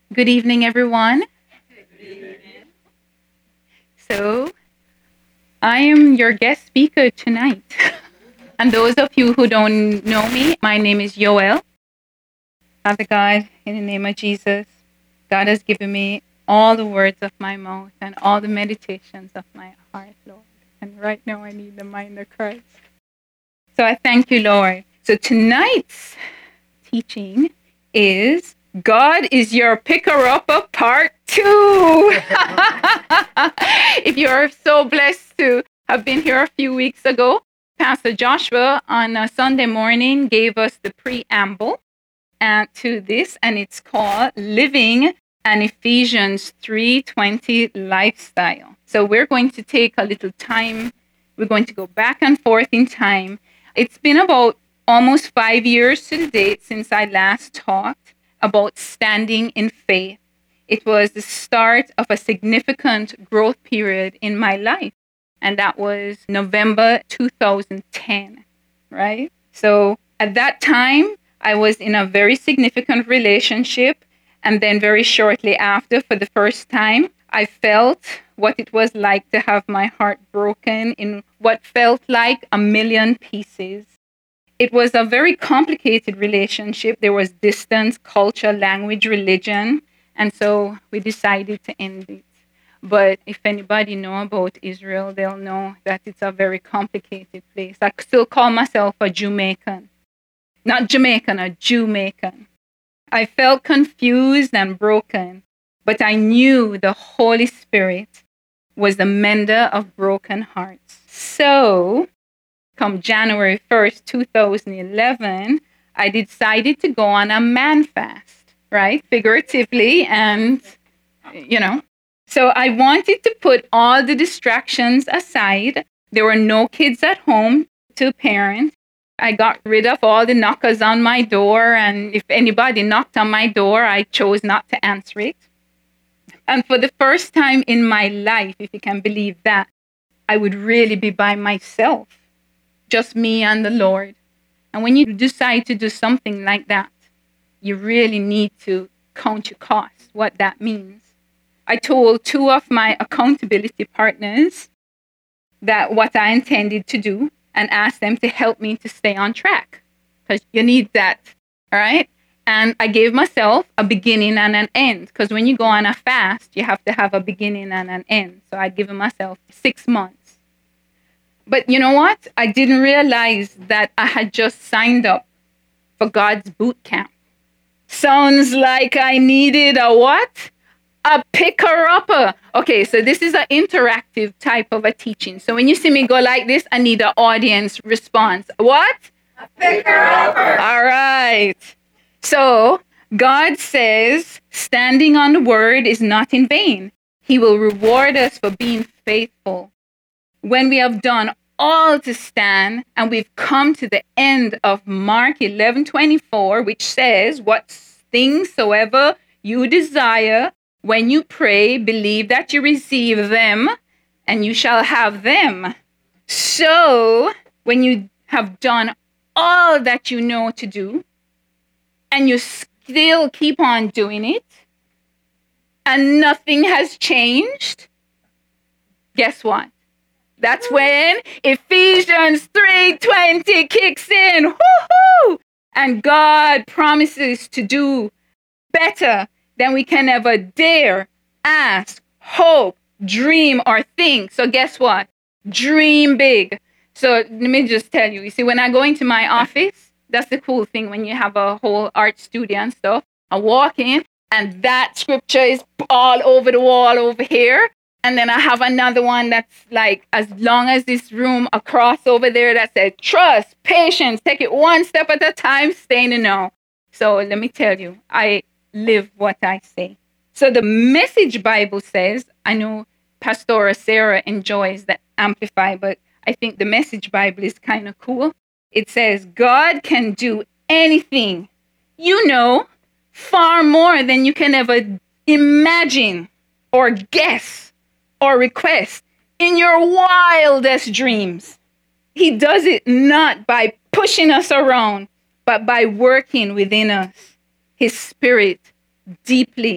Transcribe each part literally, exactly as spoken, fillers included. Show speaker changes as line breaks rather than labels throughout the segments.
Good evening, everyone. So, I am your guest speaker tonight. And those of you who don't know me, my name is Yoel. Father God, in the name of Jesus, God has given me all the words of my mouth and all the meditations of my heart, Lord. And right now, I need the mind of Christ. So, I thank you, Lord. So, tonight's teaching is God is your picker-upper part two. If you are so blessed to have been here a few weeks ago, Pastor Joshua on a Sunday morning gave us the preamble uh, to this, and it's called Living an Ephesians three twenty Lifestyle. So we're going to take a little time. We're going to go back and forth in time. It's been about almost five years to the date since I last talked about standing in faith. It was the start of a significant growth period in my life, and that was November two thousand ten, right? So at that time, I was in a very significant relationship, and then very shortly after, for the first time, I felt what it was like to have my heart broken in what felt like a million pieces. It was a very complicated relationship. There was distance, culture, language, religion. And so we decided to end it. But if anybody know about Israel, they'll know that it's a very complicated place. I still call myself a Jamaican. Not Jamaican, a Jamaican. I felt confused and broken, but I knew the Holy Spirit was the mender of broken hearts. So, come January first, two thousand eleven, I decided to go on a man fast, right? Figuratively and, you know. So I wanted to put all the distractions aside. There were no kids at home to parent. I got rid of all the knockers on my door. And if anybody knocked on my door, I chose not to answer it. And for the first time in my life, if you can believe that, I would really be by myself. Just me and the Lord. And when you decide to do something like that, you really need to count your costs, what that means. I told two of my accountability partners that what I intended to do and asked them to help me to stay on track because you need that, all right? And I gave myself a beginning and an end because when you go on a fast, you have to have a beginning and an end. So I'd given myself six months. But you know what? I didn't realize that I had just signed up for God's boot camp. Sounds like I needed a what? A picker-upper. Okay, so this is an interactive type of a teaching. So when you see me go like this, I need an audience response. What?
A picker-upper.
All right. So God says, standing on the word is not in vain. He will reward us for being faithful. When we have done all to stand and we've come to the end of Mark eleven twenty-four, which says, what things soever you desire, when you pray, believe that you receive them and you shall have them. So when you have done all that you know to do and you still keep on doing it and nothing has changed, guess what? That's when Ephesians three twenty kicks in. Woo-hoo! And God promises to do better than we can ever dare, ask, hope, dream, or think. So guess what? Dream big. So let me just tell you, you see, when I go into my office, that's the cool thing when you have a whole art studio and stuff. I walk in and that scripture is all over the wall over here. And then I have another one that's like as long as this room across over there that says trust, patience, take it one step at a time, stay in the know. So let me tell you, I live what I say. So the Message Bible says, I know Pastora Sarah enjoys the Amplify, but I think the Message Bible is kind of cool. It says, God can do anything, you know, far more than you can ever imagine or guess or request in your wildest dreams. He does it not by pushing us around, but by working within us, his spirit deeply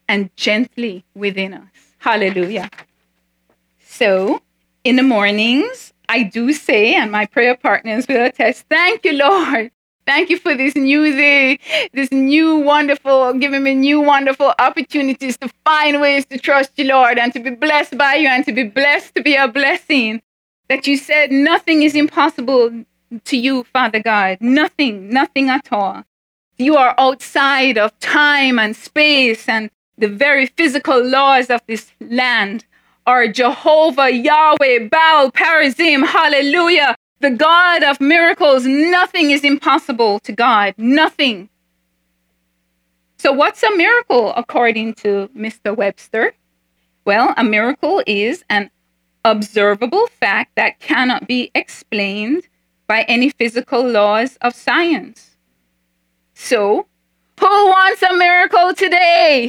and gently within us. Hallelujah. So in the mornings, I do say, and my prayer partners will attest, thank you, Lord. Thank you for this new day, this new wonderful, giving me new wonderful opportunities to find ways to trust you, Lord, and to be blessed by you and to be blessed to be a blessing. That you said nothing is impossible to you, Father God. Nothing, nothing at all. You are outside of time and space and the very physical laws of this land. Or Jehovah, Yahweh, Baal, Perazim, hallelujah. The God of miracles, nothing is impossible to God, nothing. So what's a miracle according to Mister Webster? Well, a miracle is an observable fact that cannot be explained by any physical laws of science. So, who wants a miracle today?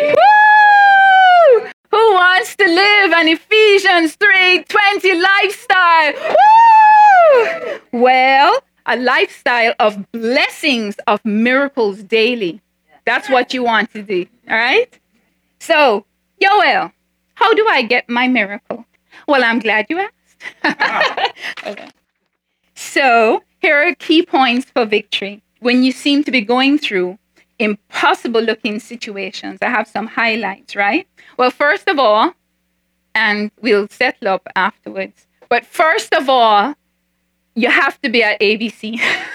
Woo! Who wants to live an Ephesians three twenty lifestyle? Woo! Well, a lifestyle of blessings, of miracles daily. That's what you want to do, all right? So, Yoel, how do I get my miracle? Well, I'm glad you asked. Okay. So, here are key points for victory. When you seem to be going through impossible looking situations, I have some highlights, right? Well, first of all, and we'll settle up afterwards, but first of all, you have to be at A B C,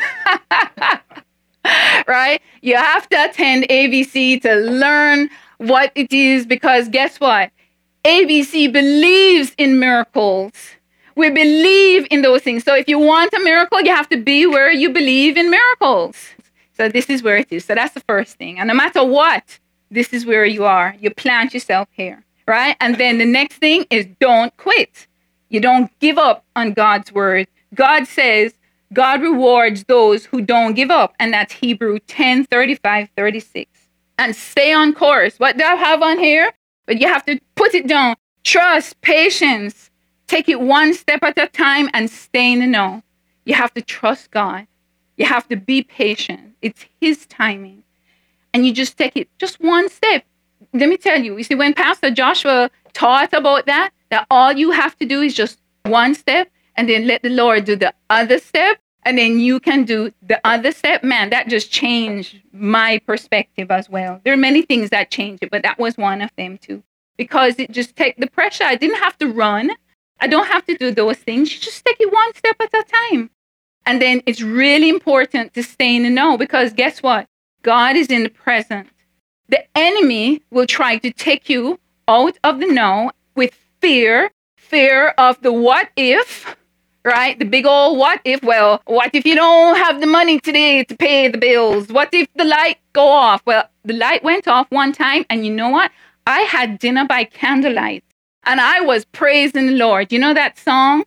right? You have to attend A B C to learn what it is, because guess what? A B C believes in miracles. We believe in those things. So if you want a miracle, you have to be where you believe in miracles. So this is where it is. So that's the first thing. And no matter what, this is where you are. You plant yourself here, right? And then the next thing is don't quit. You don't give up on God's word. God says God rewards those who don't give up. And that's Hebrew ten, thirty-five, thirty-six. And stay on course. What do I have on here? But you have to put it down. Trust, patience. Take it one step at a time and stay in the know. You have to trust God. You have to be patient. It's his timing. And you just take it just one step. Let me tell you, you see, when Pastor Joshua taught about that, that all you have to do is just one step and then let the Lord do the other step. And then you can do the other step. Man, that just changed my perspective as well. There are many things that changed it, but that was one of them too. Because it just take the pressure. I didn't have to run. I don't have to do those things. You just take it one step at a time. And then it's really important to stay in the know, because guess what? God is in the present. The enemy will try to take you out of the know with fear, fear of the what if, right? The big old what if. Well, what if you don't have the money today to pay the bills? What if the light go off? Well, the light went off one time, and you know what? I had dinner by candlelight, and I was praising the Lord. You know that song?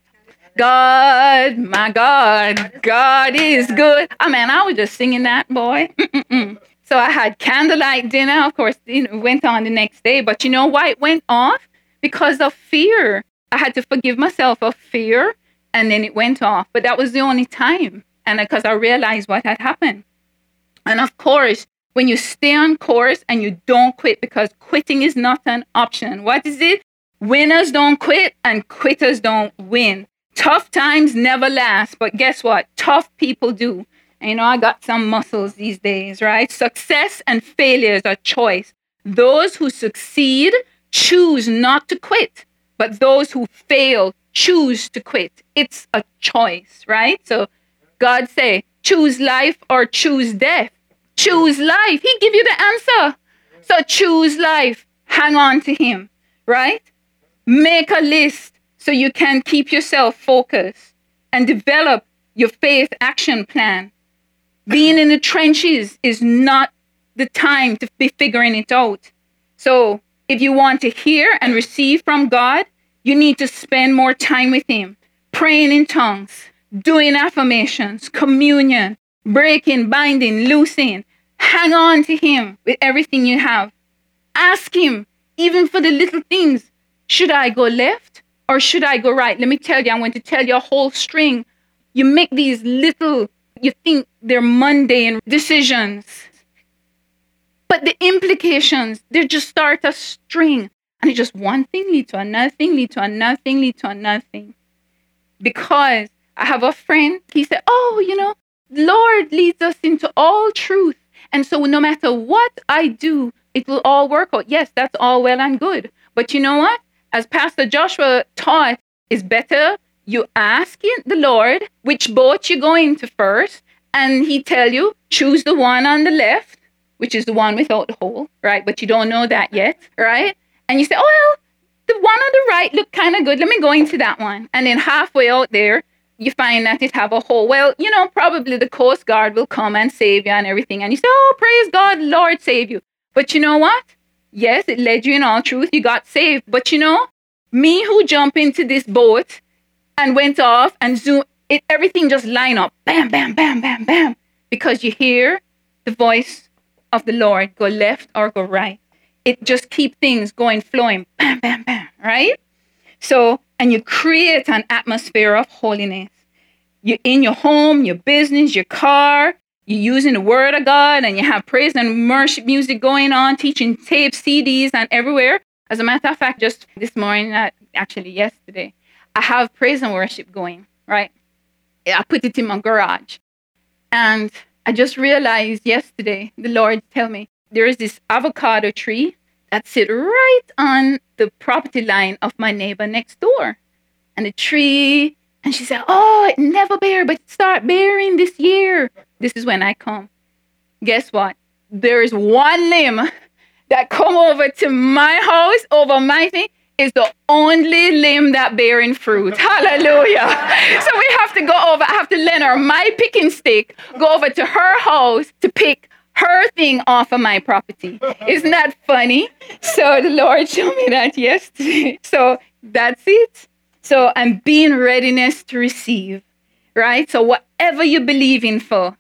God, my God, God is good. I mean, I was just singing that, boy. Mm-mm-mm. So I had candlelight dinner. Of course, it went on the next day. But you know why it went off? Because of fear. I had to forgive myself of fear, and then it went off. But that was the only time. And because I realized what had happened. And of course, when you stay on course and you don't quit, because quitting is not an option. What is it? Winners don't quit and quitters don't win. Tough times never last, but guess what? Tough people do. And, you know, I got some muscles these days, right? Success and failure is a choice. Those who succeed choose not to quit, but those who fail choose to quit. It's a choice, right? So God say, choose life or choose death. Choose life. He give you the answer. So choose life. Hang on to him, right? Make a list so you can keep yourself focused and develop your faith action plan. Being in the trenches is not the time to be figuring it out. So if you want to hear and receive from God, you need to spend more time with him, praying in tongues, doing affirmations, communion, breaking, binding, loosing. Hang on to him with everything you have. Ask him, even for the little things. Should I go left or should I go right? Let me tell you, I'm going to tell you a whole string. You make these little, you think they're mundane decisions. But the implications, they just start a string. And it just one thing lead to another thing, lead to another thing, lead to another thing. Because I have a friend, he said, oh, you know, Lord leads us into all truth. And so no matter what I do, it will all work out. Yes, that's all well and good. But you know what? As Pastor Joshua taught, it's better you ask the Lord which boat you're going to first. And he tell you, choose the one on the left, which is the one without the hole, right? But you don't know that yet, right? And you say, oh, well, the one on the right looked kind of good. Let me go into that one. And then halfway out there, you find that it have a hole. Well, you know, probably the Coast Guard will come and save you and everything. And you say, oh, praise God, Lord save you. But you know what? Yes, it led you in all truth. You got saved. But you know, me who jumped into this boat and went off and zoom, it everything just line up. Bam, bam, bam, bam, bam. Because you hear the voice of the Lord go left or go right. It just keep things going, flowing. Bam, bam, bam. Right? So, and you create an atmosphere of holiness. You're in your home, your business, your car. You're using the word of God and you have praise and worship music going on, teaching tapes, C Ds, and everywhere. As a matter of fact, just this morning, uh, actually yesterday, I have praise and worship going, right? I put it in my garage. And I just realized yesterday, the Lord tell me, there is this avocado tree that sit right on the property line of my neighbor next door. And the tree, and she said, oh, it never bear, but it start bearing this year. This is when I come. Guess what? There is one limb that come over to my house, over my thing, is the only limb that bearing fruit. Hallelujah. So we have to go over, I have to lend her my picking stick, go over to her house to pick her thing off of my property. Isn't that funny? So the Lord showed me that yesterday. So that's it. So I'm being readiness to receive, right? So whatever you believe in for,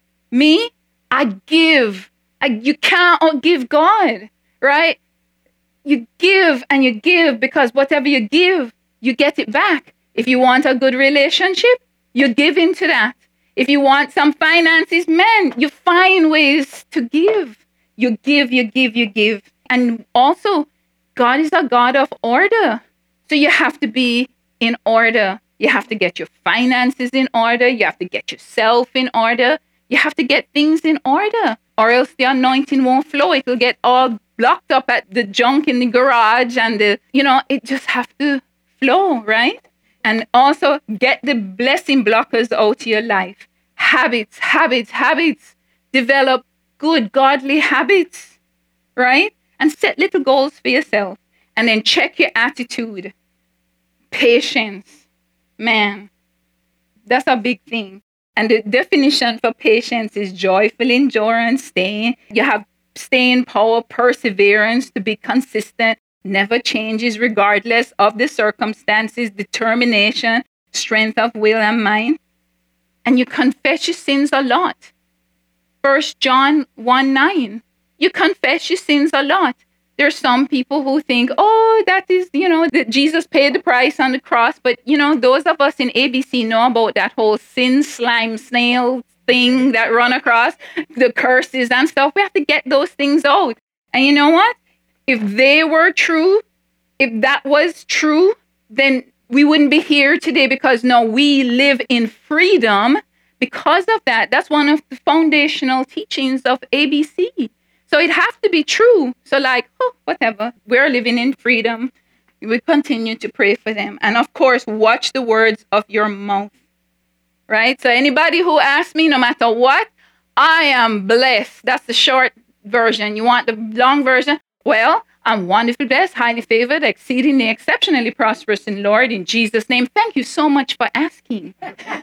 me, I give. I, you can't outgive God, right? You give and you give because whatever you give, you get it back. If you want a good relationship, you give into that. If you want some finances, man, you find ways to give. You give, you give, you give. And also, God is a God of order. So you have to be in order. You have to get your finances in order. You have to get yourself in order. You have to get things in order, or else the anointing won't flow. It will get all blocked up at the junk in the garage and the, you know, it just have to flow, right? And also get the blessing blockers out of your life. Habits, habits, habits. Develop good, godly habits, right? And set little goals for yourself. And then check your attitude. Patience. Man, that's a big thing. And the definition for patience is joyful endurance, staying. You have staying power, perseverance, to be consistent, never changes regardless of the circumstances, determination, strength of will and mind. And you confess your sins a lot. First John one nine. You confess your sins a lot. There's some people who think, oh, that is, you know, that Jesus paid the price on the cross. But, you know, those of us in A B C know about that whole sin, slime, snail thing that run across, the curses and stuff. We have to get those things out. And you know what? If they were true, if that was true, then we wouldn't be here today, because no, we live in freedom because of that. That's one of the foundational teachings of A B C. So it has to be true. So like, oh, whatever. We're living in freedom. We continue to pray for them. And of course, watch the words of your mouth. Right? So anybody who asks me, no matter what, I am blessed. That's the short version. You want the long version? Well, I'm wonderfully blessed, highly favored, exceedingly, exceptionally prosperous in Lord, in Jesus' name. Thank you so much for asking.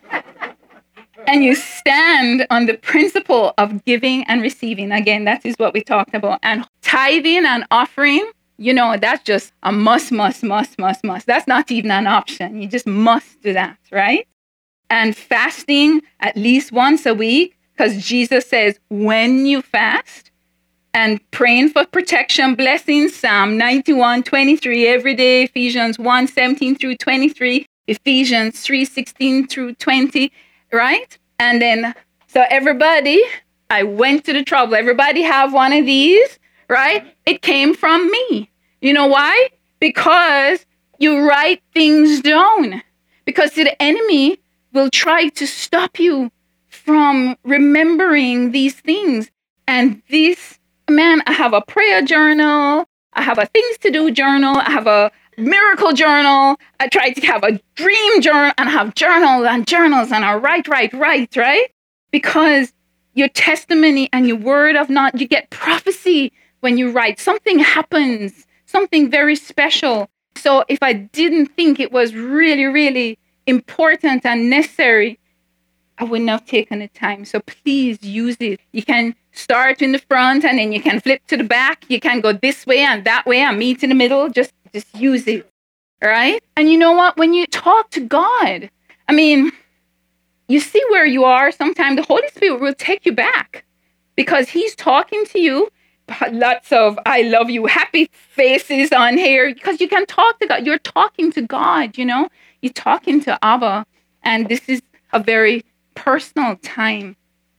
And you stand on the principle of giving and receiving. Again, that is what we talked about. And tithing and offering, you know, that's just a must, must, must, must, must. That's not even an option. You just must do that, right? And fasting at least once a week, because Jesus says, when you fast, and praying for protection, blessings, Psalm ninety-one twenty-three every day, Ephesians one seventeen through twenty-three, Ephesians three sixteen through twenty, right? And then, so everybody, I went to the trouble. Everybody have one of these, right? It came from me. You know why? Because you write things down. Because the enemy will try to stop you from remembering these things. And this, man, I have a prayer journal. I have a things to do journal. I have a miracle journal. I try to have a dream journal, and I have journals and journals, and I write, write, write, right? Because your testimony and your word of not, you get prophecy when you write. Something happens, something very special. So if I didn't think it was really, really important and necessary, I wouldn't have taken the time. So please use it. You can start in the front and then you can flip to the back. You can go this way and that way and meet in the middle. Just, just use it, right? And you know what? When you talk to God, I mean, you see where you are. Sometimes the Holy Spirit will take you back because he's talking to you. Lots of I love you, happy faces on here because you can talk to God. You're talking to God, you know. You're talking to Abba. And this is a very personal time.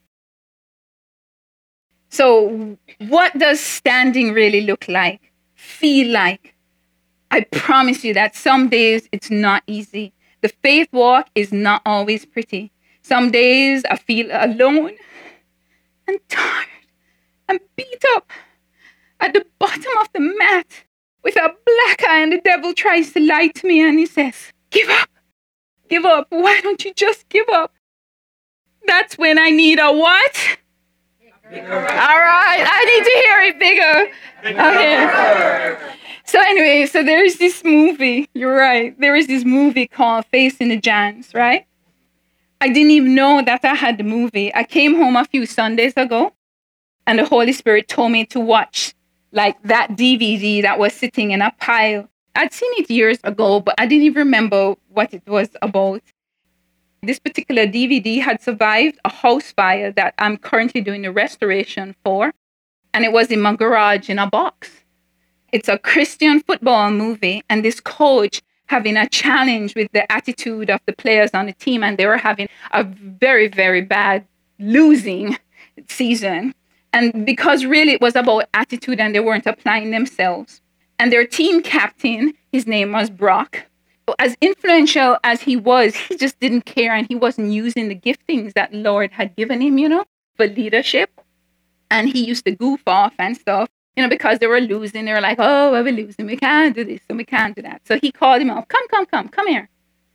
So what does standing really look like, feel like? I promise you that some days it's not easy. The faith walk is not always pretty. Some days I feel alone and tired and beat up at the bottom of the mat with a black eye, and the devil tries to lie to me and he says, give up, give up. Why don't you just give up? That's when I need a what? All right, I need to hear it bigger. Okay. So anyway, so there's this movie. You're right. There is this movie called Facing the Giants, right? I didn't even know that I had the movie. I came home a few Sundays ago, and the Holy Spirit told me to watch like that D V D that was sitting in a pile. I'd seen it years ago, but I didn't even remember what it was about. This particular D V D had survived a house fire that I'm currently doing the restoration for, and it was in my garage in a box. It's a Christian football movie, and this coach having a challenge with the attitude of the players on the team, and they were having a very, very bad losing season. And because really it was about attitude and they weren't applying themselves. And their team captain, his name was Brock. As influential as he was, he just didn't care, and he wasn't using the giftings that Lord had given him, you know, for leadership. And he used to goof off and stuff, you know, because they were losing. They were like, oh, well, we're losing. We can't do this and we can't do that. So he called him up. Come, come, come, come here.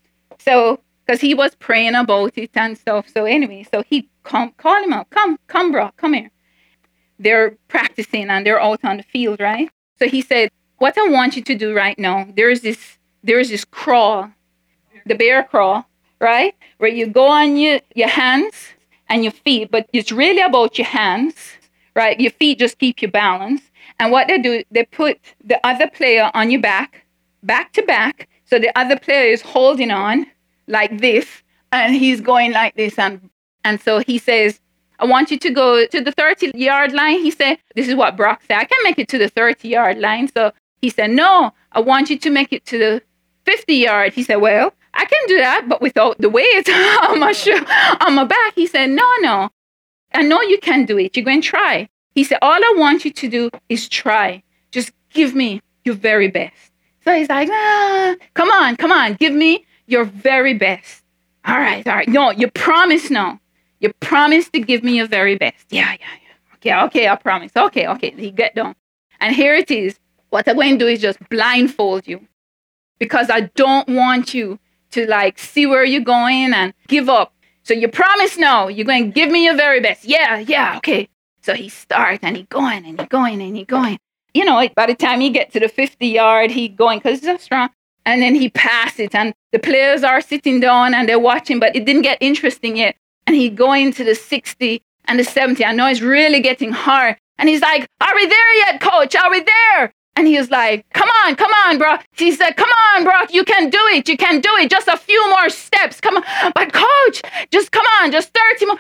So, because he was praying about it and stuff. So anyway, so he come, called him up. Come, come, Brock, come here. They're practicing and they're out on the field, right? So he said, what I want you to do right now, there's this, there's this crawl, the bear crawl, right? Where you go on your, your hands and your feet, but it's really about your hands, right? Your feet just keep you balanced. And what they do, they put the other player on your back, back to back. So the other player is holding on like this, and he's going like this. And, and so he says, I want you to go to the thirty-yard line. He said, this is what Brock said. I can make it to the thirty-yard line. So he said, no, I want you to make it to the fifty-yard. He said, well, I can do that, but without the weight on my, sh- on my back. He said, no, no, I know you can do it. You're going to try. He said, all I want you to do is try. Just give me your very best. So he's like, ah, come on, come on. Give me your very best. All right, all right. No, you promise now. You promise to give me your very best. Yeah, yeah, yeah. Okay, okay, I promise. Okay, okay. He get down. And here it is. What I'm going to do is just blindfold you. Because I don't want you to like see where you're going and give up. So you promise now. You're going to give me your very best. Yeah, yeah, okay. So he starts and he going and he going and he going. You know, by the time he get to the fifty yard, he going because he's so strong. And then he passes it and the players are sitting down and they're watching, but it didn't get interesting yet. And he going to the sixty and the seventy. I know it's really getting hard. And he's like, are we there yet, coach? Are we there? And he was like, come on, come on, bro. He said, come on, bro. You can do it. You can do it. Just a few more steps. Come on. But coach, just come on. Just thirty more.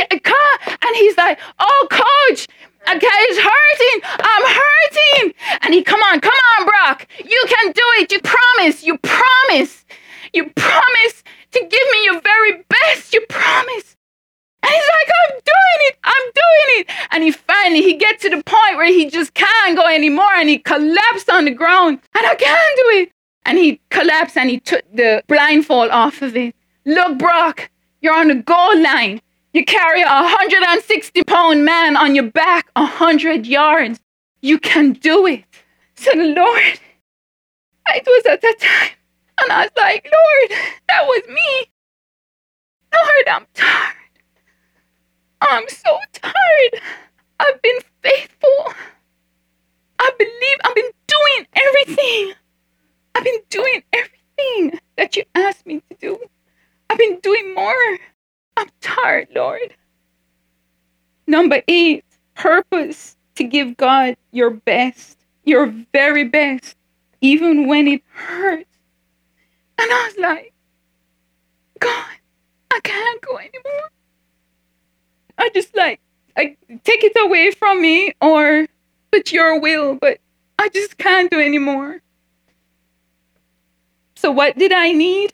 And he's like, oh, coach, okay, it's hurting. I'm hurting. And he, come on, come on, Brock. You can do it. You promise. You promise. You promise to give me your very best. You promise. And he's like, I'm doing it. I'm doing it. And he finally, he gets to the point where he just can't go anymore. And he collapsed on the ground. And I can't do it. And he collapsed and he took the blindfold off of it. Look, Brock, you're on the goal line. You carry a one hundred sixty pound man on your back one hundred yards. You can do it. So the Lord, it was at that time. And I was like, Lord, that was me. Lord, I'm tired. I'm so tired. I've been faithful. I believe I've been doing everything. I've been doing everything that you asked me to do. I've been doing more. I'm tired, Lord. Number eight, purpose to give God your best, your very best, even when it hurts. And I was like, God, I can't go anymore. I just like, I take it away from me or put your will, but I just can't do anymore. So what did I need?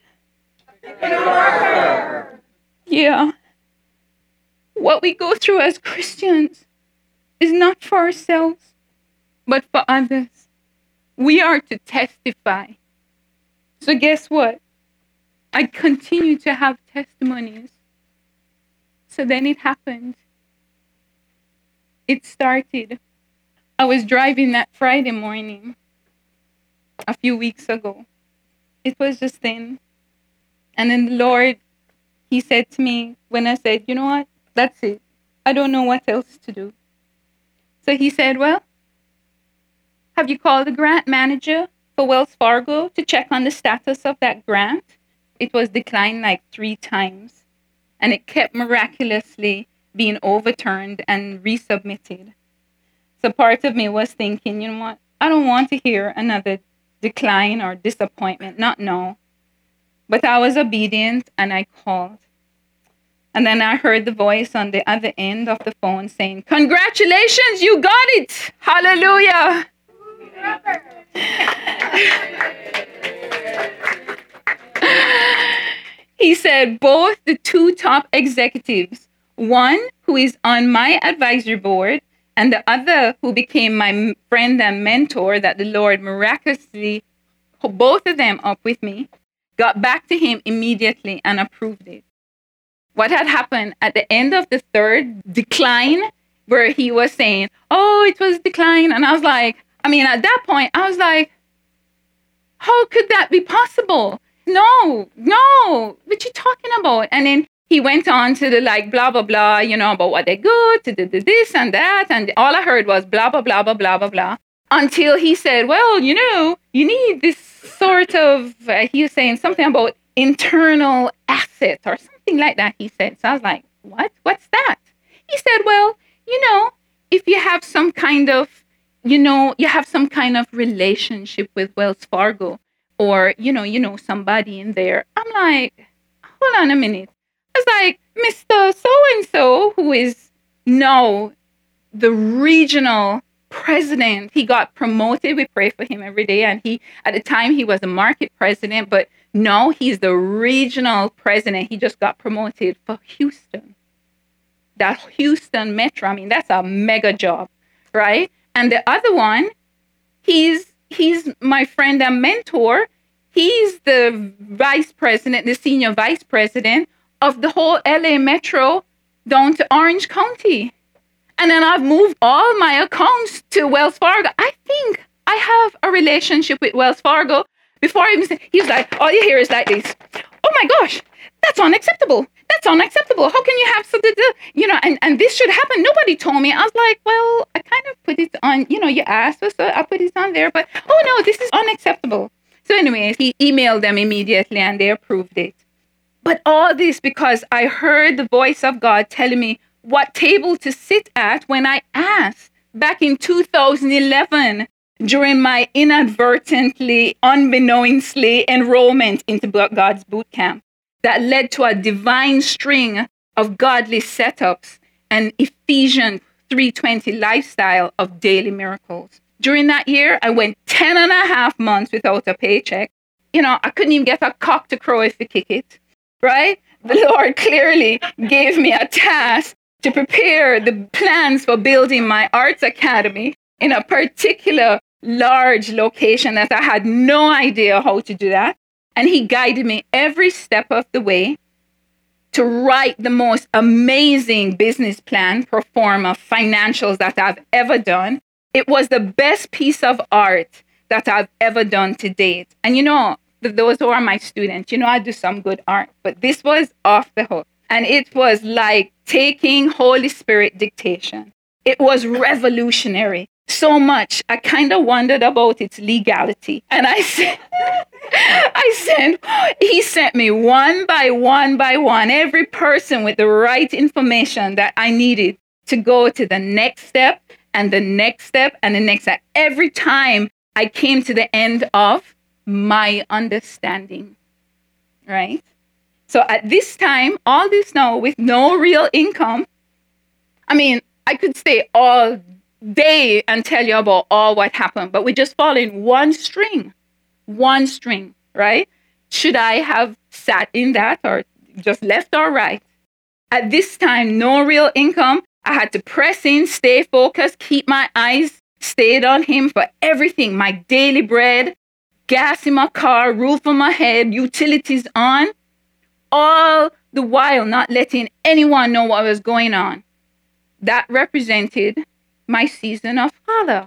Yeah. What we go through as Christians is not for ourselves, but for others. We are to testify. So guess what? I continue to have testimonies. So then it happened. It started. I was driving that Friday morning a few weeks ago. It was just then. And then the Lord, he said to me when I said, you know what? That's it. I don't know what else to do. So he said, well, have you called the grant manager for Wells Fargo to check on the status of that grant? It was declined like three times. And it kept miraculously being overturned and resubmitted. So part of me was thinking, you know what? I don't want to hear another decline or disappointment. Not no. But I was obedient and I called. And then I heard the voice on the other end of the phone saying, congratulations, you got it. Hallelujah. He said both the two top executives, one who is on my advisory board and the other who became my friend and mentor that the Lord miraculously hooked both of them up with me, got back to him immediately and approved it. What had happened at the end of the third decline, where he was saying, oh, it was decline. And I was like, I mean, at that point, I was like, how could that be possible? No, no, what you talking about? And then he went on to the like, blah, blah, blah, you know, about what they good, to do this and that. And all I heard was blah, blah, blah, blah, blah, blah, blah. Until he said, well, you know, you need this sort of, uh, he was saying something about internal asset or something like that, he said. So I was like, what? What's that? He said, well, you know, if you have some kind of, you know, you have some kind of relationship with Wells Fargo or, you know, you know, somebody in there. I'm like, hold on a minute. I was like, Mister So-and-so, who is now the regional president. He got promoted. We pray for him every day. And he, at the time, he was a market president, but now he's the regional president. He just got promoted for Houston. That Houston Metro, I mean, that's a mega job, right? And the other one, he's he's my friend and mentor. He's the vice president, the senior vice president of the whole L A Metro down to Orange County. And then I've moved all my accounts to Wells Fargo. I think I have a relationship with Wells Fargo. Before I even say, he's like, all you hear is like this. Oh my gosh, that's unacceptable. That's unacceptable. How can you have so, you know, and, and this should happen. Nobody told me. I was like, well, I kind of put it on, you know, you asked us, so I put it on there. But, oh no, this is unacceptable. So anyways, he emailed them immediately and they approved it. But all this because I heard the voice of God telling me what table to sit at when I asked back in two thousand eleven during my inadvertently, unbeknowingly enrollment into God's boot camp that led to a divine string of godly setups and Ephesians three twenty lifestyle of daily miracles. During that year, I went ten and a half months without a paycheck. You know, I couldn't even get a cock to crow if you kick it, right? the Lord clearly gave me a task to prepare the plans for building my arts academy in a particular large location that I had no idea how to do that. And he guided me every step of the way to write the most amazing business plan, pro forma financials that I've ever done. It was the best piece of art that I've ever done to date. And you know, those who are my students, you know, I do some good art, but this was off the hook. And it was like taking Holy Spirit dictation. It was revolutionary. So much, I kind of wondered about its legality. And I said, I sent, he sent me one by one by one, every person with the right information that I needed to go to the next step and the next step and the next step. Every time I came to the end of my understanding, right? So at this time, all this now with no real income, I mean, I could stay all day and tell you about all what happened, but we just fall in one string, one string, right? Should I have sat in that or just left or right? At this time, no real income. I had to press in, stay focused, keep my eyes stayed on him for everything. My daily bread, gas in my car, roof on my head, utilities on, all the while not letting anyone know what was going on. That represented my season of father.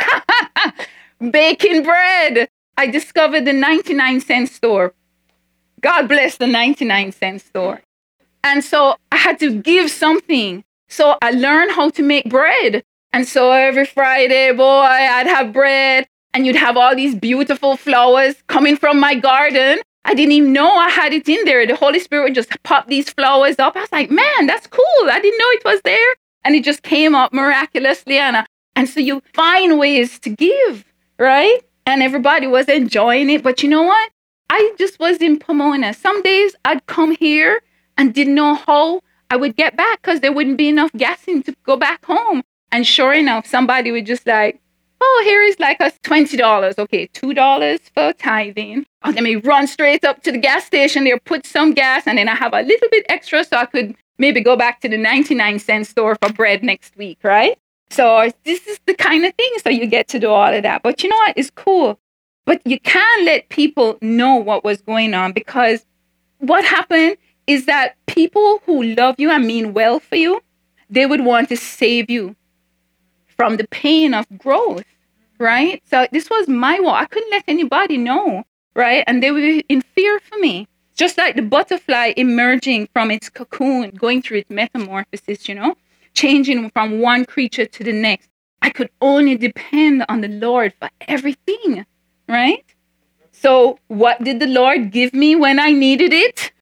Baking bread. I discovered the ninety-nine cent store. God bless the ninety-nine cent store. And so I had to give something. So I learned how to make bread. And so every Friday, boy, I'd have bread and you'd have all these beautiful flowers coming from my garden. I didn't even know I had it in there. The Holy Spirit would just pop these flowers up. I was like, man, that's cool. I didn't know it was there. And it just came up miraculously. And, uh, and so you find ways to give, right? And everybody was enjoying it. But you know what? I just was in Pomona. Some days I'd come here and didn't know how I would get back because there wouldn't be enough gas in to go back home. And sure enough, somebody would just like, oh, here is like us twenty dollars. Okay, two dollars for tithing. Oh, let me run straight up to the gas station there, put some gas, and then I have a little bit extra so I could maybe go back to the ninety-nine cent store for bread next week, right? So this is the kind of thing. So you get to do all of that. But you know what? It's cool. But you can't let people know what was going on, because what happened is that people who love you and mean well for you, they would want to save you from the pain of growth, right? So this was my walk. I couldn't let anybody know, right? And they were in fear for me. Just like the butterfly emerging from its cocoon, going through its metamorphosis, you know, changing from one creature to the next. I could only depend on the Lord for everything, right? So what did the Lord give me when I needed it?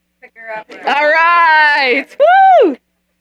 All right. Woo!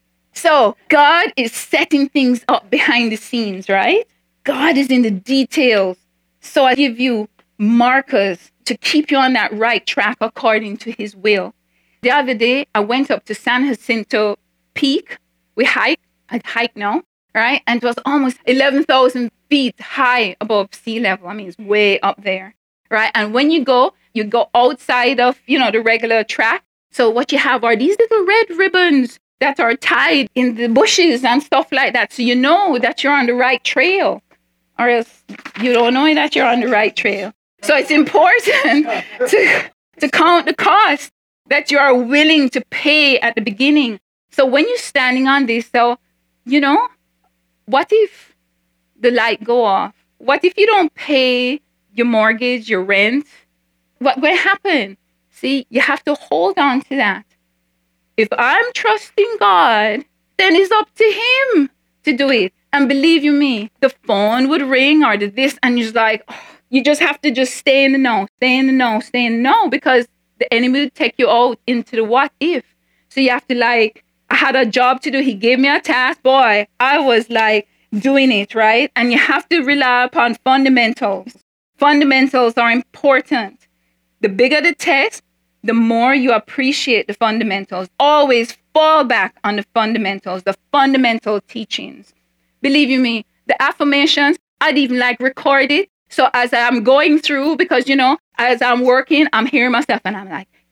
So God is setting things up behind the scenes, right? God is in the details. So I give you markers to keep you on that right track according to his will. The other day, I went up to San Jacinto Peak. We hiked. I'd hike now, right? And it was almost eleven thousand feet high above sea level. I mean, it's way up there, right? And when you go, you go outside of, you know, the regular track. So what you have are these little red ribbons that are tied in the bushes and stuff like that. So you know that you're on the right trail, or else you don't know that you're on the right trail. So it's important to, to count the cost that you are willing to pay at the beginning. So when you're standing on this, so, you know, what if the light go off? What if you don't pay your mortgage, your rent? What will happen? See, you have to hold on to that. If I'm trusting God, then it's up to him to do it. And believe you me, the phone would ring or the this, and you're just like, oh, you just have to just stay in the know, stay in the know, stay in the know, because the enemy would take you out into the what if. So you have to like, I had a job to do. He gave me a task. Boy, I was like doing it, right? And you have to rely upon fundamentals. Fundamentals are important. The bigger the text, the more you appreciate the fundamentals. Always fall back on the fundamentals, the fundamental teachings. Believe you me, the affirmations, I'd even like record it. So as I'm going through, because, you know, as I'm working, I'm hearing myself and I'm like,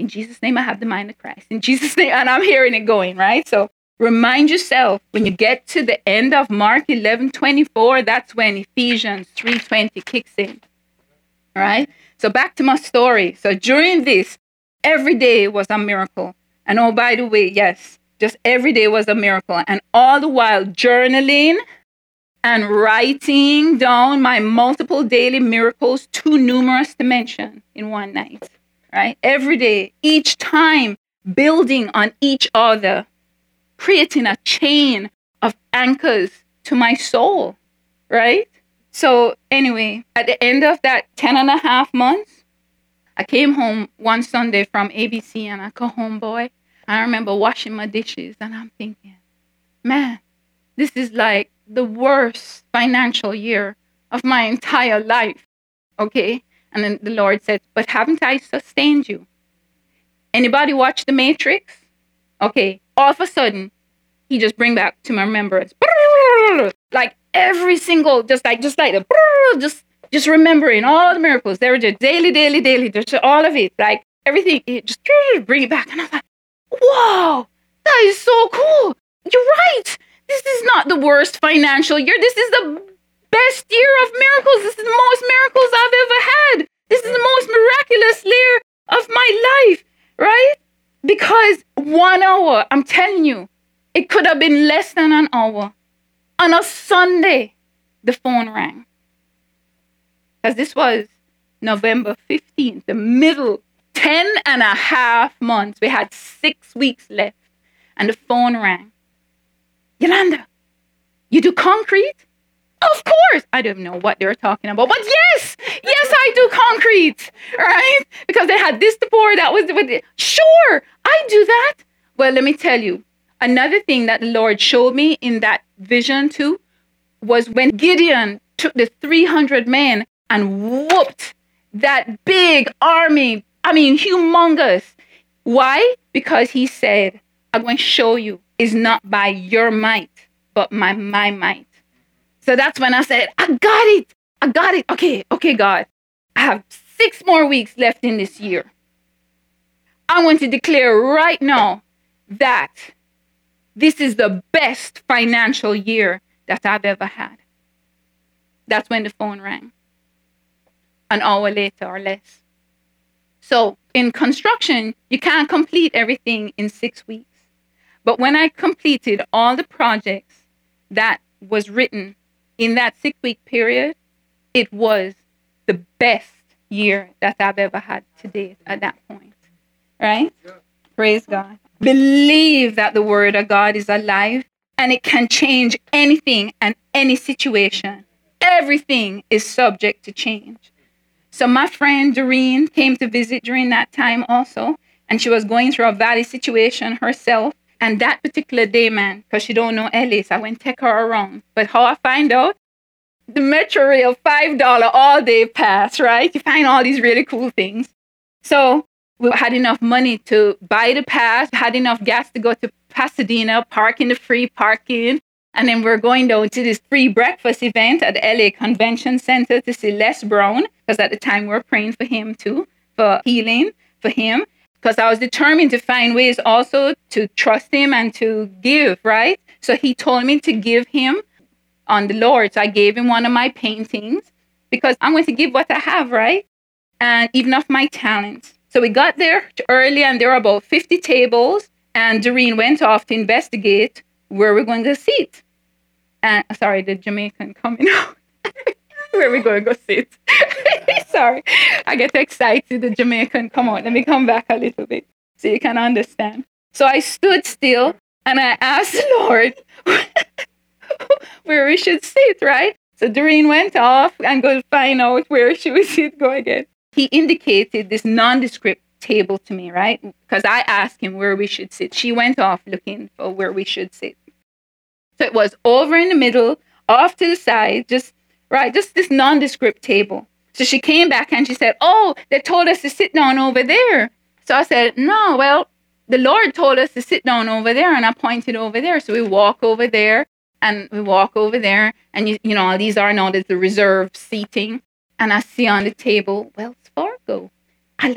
In Jesus' name, I have the mind of Christ. In Jesus' name, and I'm hearing it going, right? So remind yourself, when you get to the end of Mark eleven twenty-four, that's when Ephesians three twenty kicks in, right? So back to my story. So during this, every day was a miracle. And oh, by the way, yes, just every day was a miracle. And all the while journaling and writing down my multiple daily miracles, too numerous to mention in one night, right? Every day, each time building on each other, creating a chain of anchors to my soul, right? So anyway, at the end of that ten and a half months, I came home one Sunday from A B C and I go home, boy. I remember washing my dishes and I'm thinking, man, this is like the worst financial year of my entire life, okay? And then the Lord said, but haven't I sustained you? Anybody watch The Matrix? Okay, all of a sudden, he just bring back to my remembrance, like every single, just like, just like, the, just, just remembering all the miracles. They were just daily, daily, daily, just all of it, like everything, it just bring it back. And I was like, whoa, that is so cool. You're right. This is not the worst financial year. This is the best year of miracles. This is the most miracles I've ever had. This is the most miraculous year of my life, right? Because one hour, I'm telling you, it could have been less than an hour. On a Sunday, the phone rang. Because this was November fifteenth, the middle, ten and a half months. We had six weeks left. And the phone rang. Yolanda, you do concrete? Of course. I don't know what they were talking about, but yes, yes, I do concrete, right? Because they had this to pour, that was with it. Sure, I do that. Well, let me tell you, another thing that the Lord showed me in that vision too was when Gideon took the three hundred men and whooped that big army. I mean, humongous. Why? Because he said, I'm going to show you it's not by your might, but my, my might. So that's when I said, I got it. I got it. Okay, okay, God. I have six more weeks left in this year. I want to declare right now that this is the best financial year that I've ever had. That's when the phone rang. An hour later or less. So in construction, you can't complete everything in six weeks. But when I completed all the projects that was written in that six-week period, it was the best year that I've ever had to date at that point, right? Yeah. Praise God. Believe that the word of God is alive and it can change anything and any situation. Everything is subject to change. So my friend Doreen came to visit during that time also, and she was going through a valley situation herself. And that particular day, man, because she don't know L A, so I went take her around. But how I find out? The Metro Rail five dollars all day pass, right? You find all these really cool things. So we had enough money to buy the pass, had enough gas to go to Pasadena, park in the free parking. And then we're going down to this free breakfast event at the L A Convention Center to see Les Brown, because at the time we were praying for him too, for healing for him. Because I was determined to find ways also to trust him and to give, right? So he told me to give him on the Lord. So I gave him one of my paintings because I'm going to give what I have, right? And even of my talents. So we got there early and there were about fifty tables. And Doreen went off to investigate where we're going to sit. And sorry, the Jamaican coming out. Where we going to go sit. Sorry, I get excited. The Jamaican come out. Let me come back a little bit so you can understand. So I stood still and I asked the Lord where we should sit, right? So Doreen went off and go find out where she would sit, go again. He indicated this nondescript table to me, right? Because I asked him where we should sit. She went off looking for where we should sit. So it was over in the middle, off to the side, just, right, just this nondescript table. So she came back and she said, oh, they told us to sit down over there. So I said, no, well, the Lord told us to sit down over there, and I pointed over there. So we walk over there and we walk over there, and you, you know, these are now the reserved seating. And I see on the table, Wells Fargo. I like,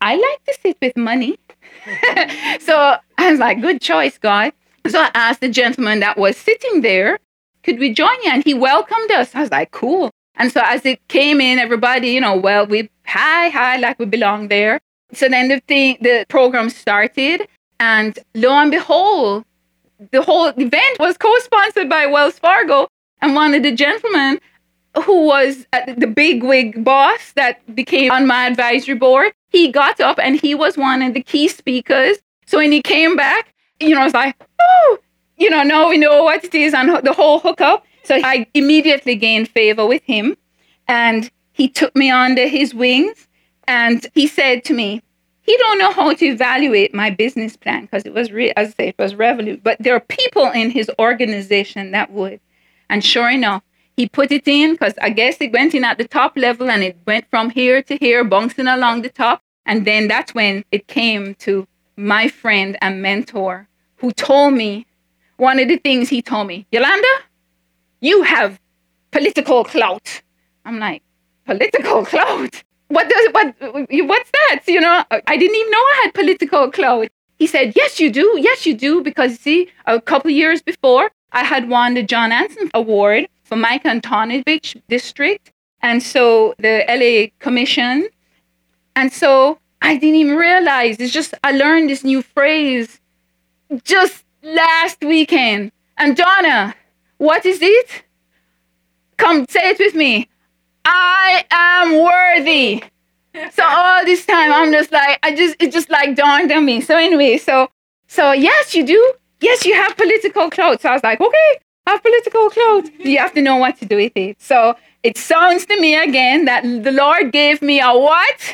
I like to sit with money. So I was like, good choice, God. So I asked the gentleman that was sitting there, could we join you? And he welcomed us. I was like, cool. And so as it came in, everybody, you know, well, we, hi, hi, like we belong there. So then the thing, the program started, and lo and behold, the whole event was co-sponsored by Wells Fargo. And one of the gentlemen who was the big wig boss that became on my advisory board, he got up and he was one of the key speakers. So when he came back, you know, I was like, oh, you know, now we know what it is and the whole hookup. So I immediately gained favor with him, and he took me under his wings, and he said to me, he don't know how to evaluate my business plan because it was, re- as I say, it was Revolut, but there are people in his organization that would. And sure enough, he put it in because I guess it went in at the top level and it went from here to here, bouncing along the top. And then that's when it came to my friend and mentor who told me, one of the things he told me, Yolanda, you have political clout. I'm like, political clout? What does what? What's that? You know, I didn't even know I had political clout. He said, yes, you do. Yes, you do. Because see, a couple of years before, I had won the John Anson Award for Mike Antonovich District. And so the L A Commission. And so I didn't even realize. It's just, I learned this new phrase just last weekend. And Donna, what is it? Come, say it with me. I am worthy. So all this time, I'm just like, I just, it just like dawned on me. So anyway, so, so yes, you do. Yes, you have political clout. So I was like, okay, I have political clout. You have to know what to do with it. So it sounds to me again that the Lord gave me a what?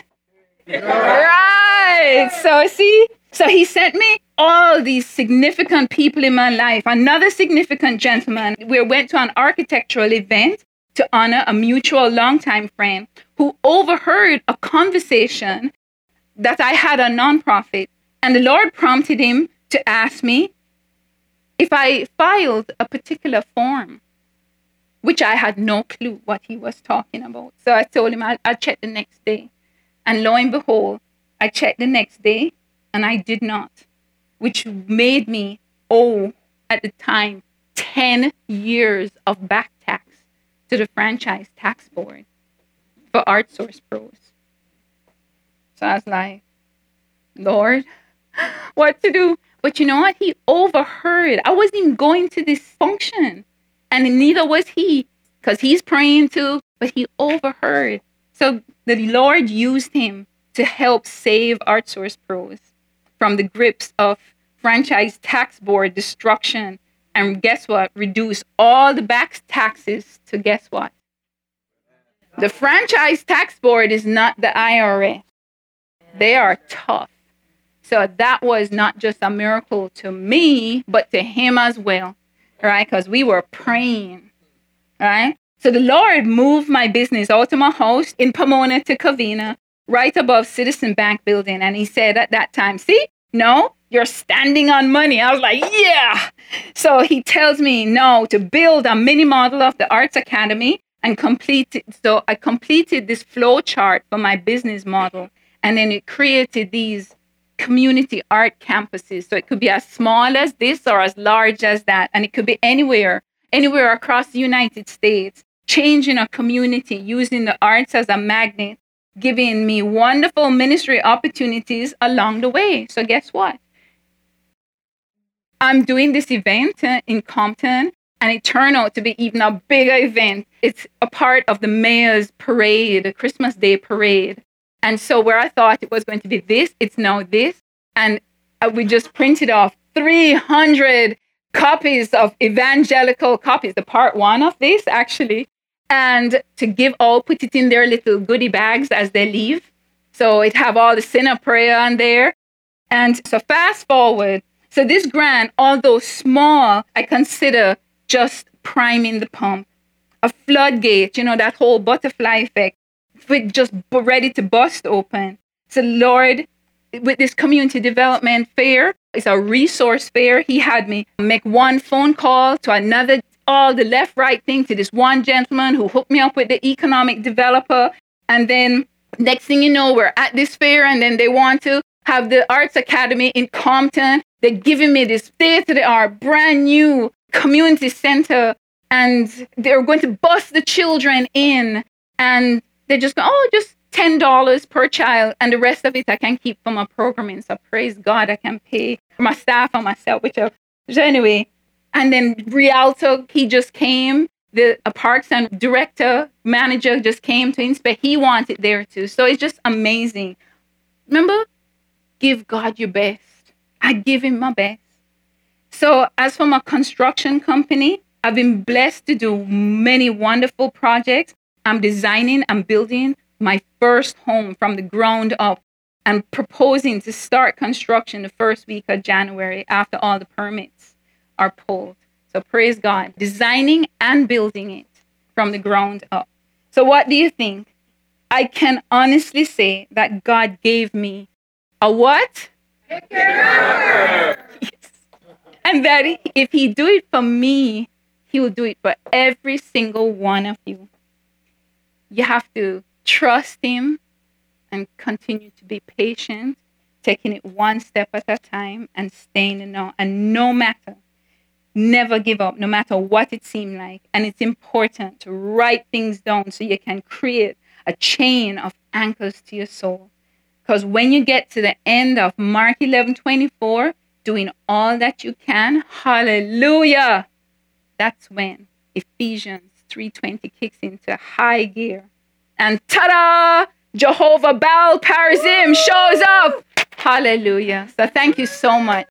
Right. So see, so he sent me all these significant people in my life. Another significant gentleman. We went to an architectural event to honor a mutual longtime friend who overheard a conversation that I had a nonprofit. And the Lord prompted him to ask me if I filed a particular form, which I had no clue what he was talking about. So I told him I'll, I'll check the next day. And lo and behold, I checked the next day and I did not, which made me owe at the time ten years of back tax to the Franchise Tax Board for ArtSource Pros. So I was like, Lord, what to do? But you know what? He overheard. I wasn't even going to this function. And neither was he, because he's praying too, but he overheard. So the Lord used him to help save ArtSource Pros from the grips of Franchise Tax Board destruction. And guess what? Reduce all the back taxes to guess what? The Franchise Tax Board is not the I R S. They are tough. So that was not just a miracle to me, but to him as well, right? Because we were praying, right? So the Lord moved my business out of my house in Pomona to Covina, right above Citizen Bank building. And he said at that time, see, no, you're standing on money. I was like, yeah. So he tells me, no, to build a mini model of the Arts Academy and complete it. So I completed this flow chart for my business model. And then it created these community art campuses. So it could be as small as this or as large as that. And it could be anywhere, anywhere across the United States, changing a community, using the arts as a magnet, giving me wonderful ministry opportunities along the way. So guess what? I'm doing this event uh, in Compton, and it turned out to be even a bigger event. It's a part of the mayor's parade, the Christmas Day parade. And so where I thought it was going to be this, it's now this. And uh, we just printed off three hundred copies of evangelical copies, the part one of this, actually. And to give all, put it in their little goodie bags as they leave. So it have all the sinner prayer on there. And so fast forward. So this grant, although small, I consider just priming the pump. A floodgate, you know, that whole butterfly effect, with just ready to bust open. So Lord, with this community development fair, it's a resource fair. He had me make one phone call to another, all the left, right thing to this one gentleman who hooked me up with the economic developer. And then Next thing you know, we're at this fair, and then they want to have the Arts Academy in Compton. They're giving me this state-of-the-art, brand new community center, and they're going to bus the children in, and they just go, oh, just ten dollars per child, and the rest of it I can keep for my programming. So praise God, I can pay for my staff and myself, whichever. So anyway, and then Rialto, he just came. The a Parks and director, manager just came to inspect. He wanted there too. So it's just amazing. Remember, give God your best. I give him my best. So as for my construction company, I've been blessed to do many wonderful projects. I'm designing and building my first home from the ground up and proposing to start construction the first week of January after all the permits are pulled. So praise God, designing and building it from the ground up. So what do you think? I can honestly say that God gave me a what? Yes. And that if he do it for me, he will do it for every single one of you. You have to trust him and continue to be patient, taking it one step at a time and staying in it. And no matter, never give up, no matter what it seemed like. And it's important to write things down so you can create a chain of anchors to your soul. Because when you get to the end of Mark eleven twenty-four, doing all that you can, hallelujah, that's when Ephesians three twenty kicks into high gear. And ta-da! Jehovah Baal Parazim shows up. Hallelujah. So thank you so much.